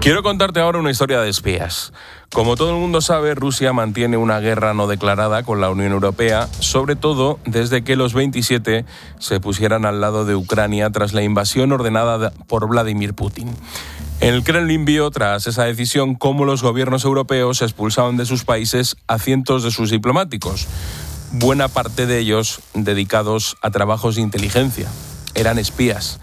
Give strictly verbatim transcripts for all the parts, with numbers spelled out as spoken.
Quiero contarte ahora una historia de espías. Como todo el mundo sabe, Rusia mantiene una guerra no declarada con la Unión Europea, sobre todo desde que los veintisiete se pusieran al lado de Ucrania tras la invasión ordenada por Vladimir Putin. El Kremlin vio tras esa decisión cómo los gobiernos europeos expulsaban de sus países a cientos de sus diplomáticos, buena parte de ellos dedicados a trabajos de inteligencia. Eran espías.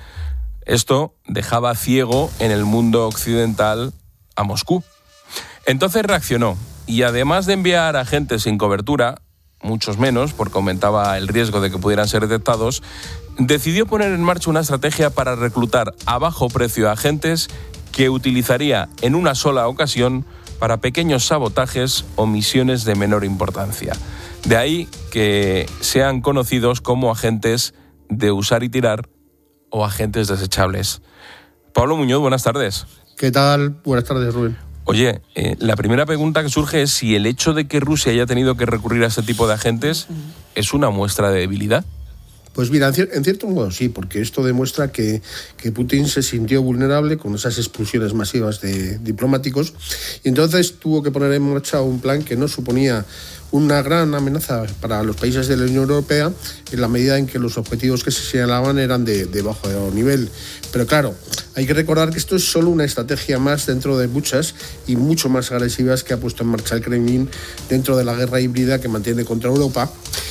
Esto dejaba ciego en el mundo occidental a Moscú. Entonces reaccionó y además de enviar agentes sin cobertura, muchos menos, porque aumentaba el riesgo de que pudieran ser detectados, decidió poner en marcha una estrategia para reclutar a bajo precio a agentes que utilizaría en una sola ocasión para pequeños sabotajes o misiones de menor importancia. De ahí que sean conocidos como agentes de usar y tirar o agentes desechables. Pablo Muñoz, buenas tardes. ¿Qué tal? Buenas tardes, Rubén. Oye, eh, la primera pregunta que surge es si el hecho de que Rusia haya tenido que recurrir a este tipo de agentes es una muestra de debilidad. Pues mira, en, cier- en cierto modo sí, porque esto demuestra que, que Putin se sintió vulnerable con esas expulsiones masivas de diplomáticos y entonces tuvo que poner en marcha un plan que no suponía una gran amenaza para los países de la Unión Europea en la medida en que los objetivos que se señalaban eran de, de bajo nivel. Pero claro, hay que recordar que esto es solo una estrategia más dentro de muchas y mucho más agresivas que ha puesto en marcha el Kremlin dentro de la guerra híbrida que mantiene contra Europa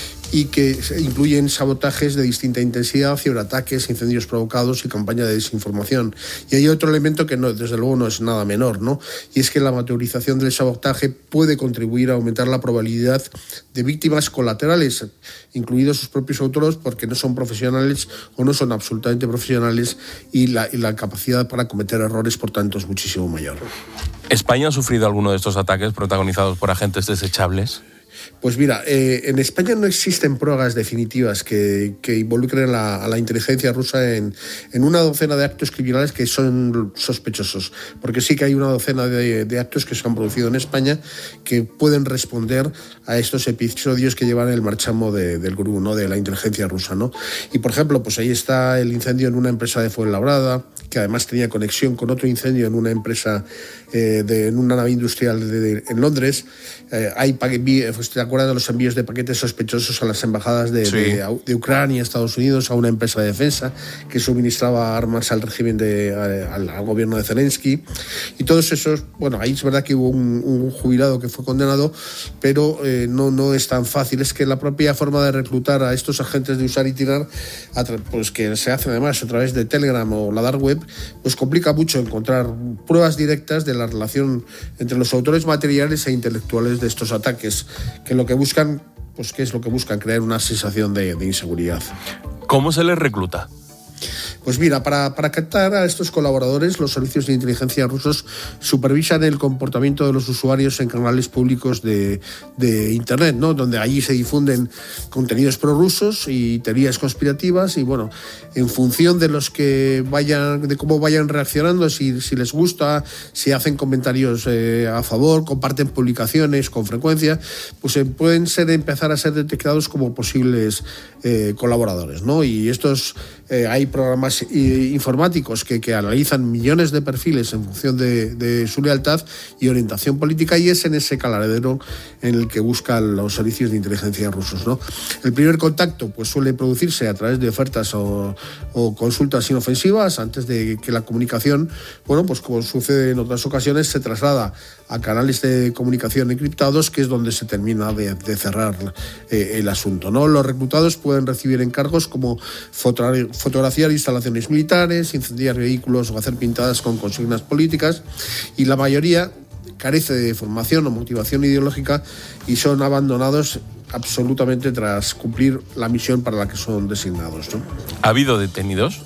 y que incluyen sabotajes de distinta intensidad, ciberataques, incendios provocados y campaña de desinformación. Y hay otro elemento que no, desde luego no es nada menor, ¿no? Y es que la materialización del sabotaje puede contribuir a aumentar la probabilidad de víctimas colaterales, incluidos sus propios autores, porque no son profesionales o no son absolutamente profesionales y la, y la capacidad para cometer errores, por tanto, es muchísimo mayor. ¿España ha sufrido alguno de estos ataques protagonizados por agentes desechables? Pues mira, eh, en España no existen pruebas definitivas que, que involucren la, a la inteligencia rusa en, en una docena de actos criminales que son sospechosos, porque sí que hay una docena de, de actos que se han producido en España que pueden responder a estos episodios que llevan el marchamo de, del gurú, ¿no? De la inteligencia rusa, ¿no? Y por ejemplo, pues ahí está el incendio en una empresa de Fuenlabrada, que además tenía conexión con otro incendio en una empresa, eh, de, en una nave industrial de, de, en Londres. Eh, hay pues, ¿te acuerdas de los envíos de paquetes sospechosos a las embajadas de, sí. de, de Ucrania, Estados Unidos, a una empresa de defensa que suministraba armas al régimen de, al, al gobierno de Zelensky? Y todos esos, bueno, ahí es verdad que hubo un, un jubilado que fue condenado, pero eh, no, no es tan fácil. Es que la propia forma de reclutar a estos agentes de usar y tirar, pues que se hace además a través de Telegram o la dark web, pues complica mucho encontrar pruebas directas de la relación entre los autores materiales e intelectuales de estos ataques, que lo que buscan, pues ¿qué es lo que buscan? Crear una sensación de, de inseguridad. ¿Cómo se les recluta? Pues mira, para, para captar a estos colaboradores, los servicios de inteligencia rusos supervisan el comportamiento de los usuarios en canales públicos de, de Internet, ¿no? Donde allí se difunden contenidos prorrusos y teorías conspirativas y, bueno, en función de los que vayan, de cómo vayan reaccionando, si, si les gusta, si hacen comentarios eh, a favor, comparten publicaciones con frecuencia, pues eh, pueden ser, empezar a ser detectados como posibles eh, colaboradores, ¿no? Y estos, eh, hay programas informáticos que, que analizan millones de perfiles en función de, de su lealtad y orientación política, y es en ese caladero en el que buscan los servicios de inteligencia rusos, ¿no? El primer contacto pues suele producirse a través de ofertas o, o consultas inofensivas antes de que la comunicación, bueno, pues como sucede en otras ocasiones, se traslada a canales de comunicación encriptados, que es donde se termina de, de cerrar eh, el asunto, ¿no? Los reclutados pueden recibir encargos como fotogra- fotografiar instalaciones militares, incendiar vehículos o hacer pintadas con consignas políticas, y la mayoría carece de formación o motivación ideológica y son abandonados absolutamente tras cumplir la misión para la que son designados, ¿no? ¿Ha habido detenidos?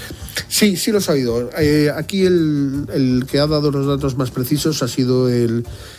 Sí, sí los ha habido. Eh, aquí el, el que ha dado los datos más precisos ha sido el,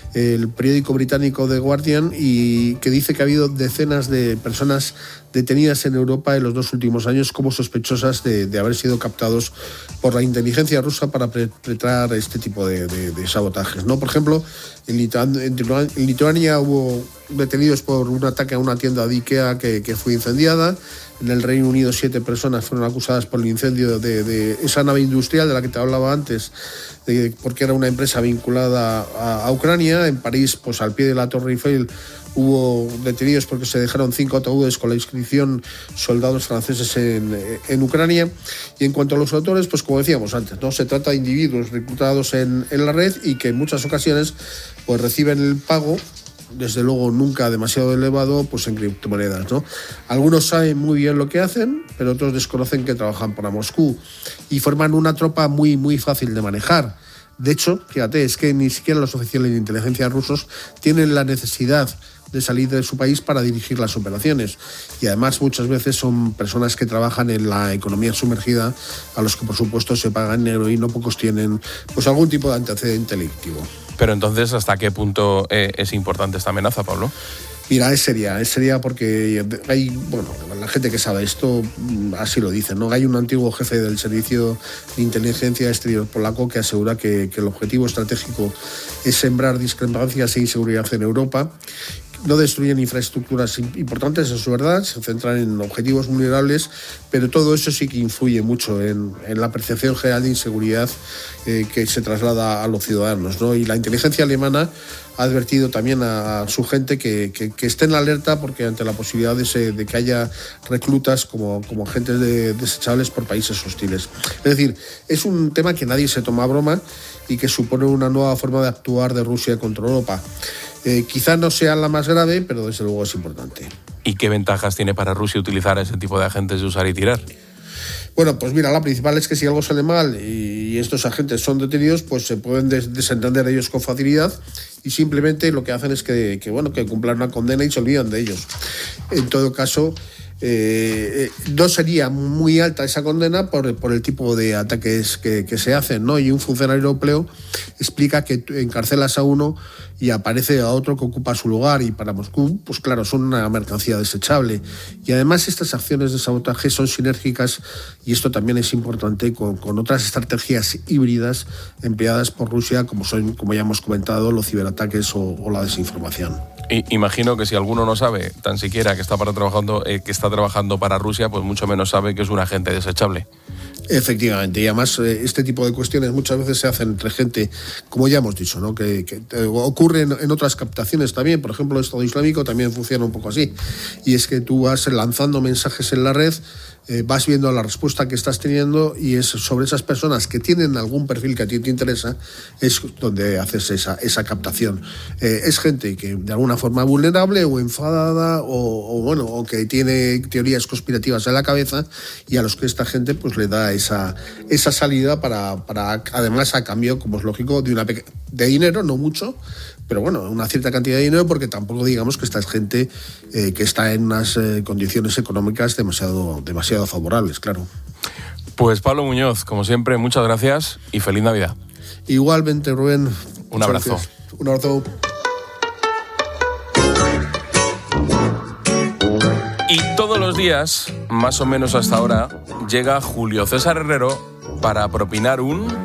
el periódico británico The Guardian, y que dice que ha habido decenas de personas detenidas en Europa en los dos últimos años como sospechosas de, de haber sido captados por la inteligencia rusa para perpetrar este tipo de, de, de sabotajes, ¿no? Por ejemplo, en, Litu- en Lituania hubo detenidos por un ataque a una tienda de Ikea que, que fue incendiada. En el Reino Unido, siete personas fueron acusadas por el incendio de, de esa nave industrial de la que te hablaba antes, de, porque era una empresa vinculada a, a Ucrania. En París, pues al pie de la Torre Eiffel, hubo detenidos porque se dejaron cinco ataúdes con la inscripción soldados franceses en, en Ucrania. Y en cuanto a los autores, pues como decíamos antes, ¿no? Se trata de individuos reclutados en, en la red y que en muchas ocasiones pues reciben el pago, desde luego nunca demasiado elevado, pues en criptomonedas, ¿no? Algunos saben muy bien lo que hacen, pero otros desconocen que trabajan para Moscú y forman una tropa muy, muy fácil de manejar. De hecho, fíjate, es que ni siquiera los oficiales de inteligencia rusos tienen la necesidad de salir de su país para dirigir las operaciones, y además muchas veces son personas que trabajan en la economía sumergida, a los que por supuesto se pagan dinero y no pocos tienen pues algún tipo de antecedente delictivo. Pero entonces, ¿hasta qué punto eh, es importante esta amenaza, Pablo? Mira, es seria, es seria porque hay, bueno, la gente que sabe esto así lo dice, ¿no? Hay un antiguo jefe del servicio de inteligencia exterior polaco que asegura que, que el objetivo estratégico es sembrar discrepancias e inseguridad en Europa. No destruyen infraestructuras importantes, eso es verdad, se centran en objetivos vulnerables, pero todo eso sí que influye mucho en, en la percepción general de inseguridad eh, que se traslada a los ciudadanos, ¿no? Y la inteligencia alemana ha advertido también a, a su gente que, que, que estén alerta, porque ante la posibilidad de, se, de que haya reclutas como, como agentes de, desechables por países hostiles. Es decir, es un tema que nadie se toma a broma y que supone una nueva forma de actuar de Rusia contra Europa. Eh, quizá no sea la más grave, pero desde luego es importante. ¿Y qué ventajas tiene para Rusia utilizar ese tipo de agentes de usar y tirar? Bueno, pues mira, la principal es que si algo sale mal y estos agentes son detenidos, pues se pueden des- desentender de ellos con facilidad, y simplemente lo que hacen es que, que, bueno, que cumplan una condena y se olvidan de ellos. En todo caso, Eh, no sería muy alta esa condena por, por el tipo de ataques que, que se hacen, ¿no? Y un funcionario europeo explica que encarcelas a uno y aparece a otro que ocupa su lugar, y para Moscú, pues claro, son una mercancía desechable. Y además estas acciones de sabotaje son sinérgicas, y esto también es importante, con, con otras estrategias híbridas empleadas por Rusia, como son, como ya hemos comentado, los ciberataques o, o la desinformación. Y, imagino que si alguno no sabe tan siquiera que está para trabajando eh, que está trabajando para Rusia, pues mucho menos sabe que es un agente desechable. Efectivamente, y además eh, este tipo de cuestiones muchas veces se hacen entre gente, como ya hemos dicho, ¿no? que, que eh, ocurre en, en otras captaciones también. Por ejemplo, el Estado Islámico también funciona un poco así, y es que tú vas lanzando mensajes en la red, eh, vas viendo la respuesta que estás teniendo, y es sobre esas personas que tienen algún perfil que a ti te interesa, es donde haces esa, esa captación. Eh, es gente que de alguna forma vulnerable o enfadada o, o bueno, o que tiene teorías conspirativas en la cabeza, y a los que esta gente pues le da esa, esa salida para, para, además a cambio, como es lógico, de, una peque- de dinero, no mucho, pero bueno, una cierta cantidad de dinero, porque tampoco digamos que esta es gente eh, que está en unas eh, condiciones económicas demasiado, demasiado favorables, claro. Pues Pablo Muñoz, como siempre, muchas gracias y feliz Navidad. Igualmente, Rubén. Un abrazo. Gracias. Un abrazo. Y todos los días, más o menos hasta ahora, llega Julio César Herrero para propinar un...